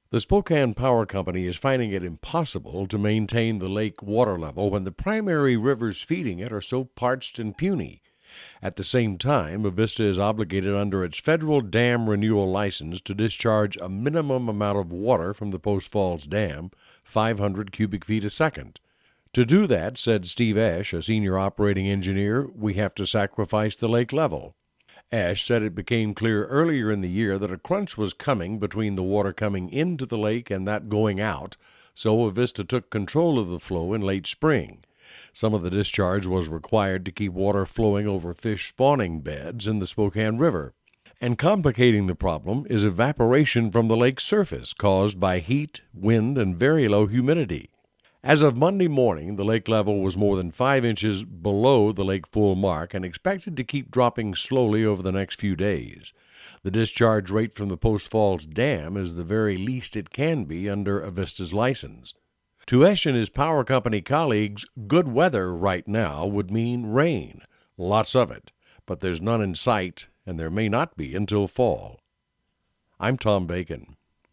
The Spokane Power Company is finding it impossible to maintain the lake water level when the primary rivers feeding it are so parched and puny. At the same time, Avista is obligated under its federal dam renewal license to discharge a minimum amount of water from the Post Falls Dam, 500 cubic feet a second. To do that, said Steve Ash, a senior operating engineer, we have to sacrifice the lake level. Ash said it became clear earlier in the year that a crunch was coming between the water coming into the lake and that going out, so Avista took control of the flow in late spring. Some of the discharge was required to keep water flowing over fish spawning beds in the Spokane River. And complicating the problem is evaporation from the lake's surface caused by heat, wind, and very low humidity. As of Monday morning, the lake level was more than 5 inches below the lake full mark and expected to keep dropping slowly over the next few days. The discharge rate from the Post Falls Dam is the very least it can be under Avista's license. To Esch and his power company colleagues, good weather right now would mean rain, lots of it, but there's none in sight, and there may not be until fall. I'm Tom Bacon.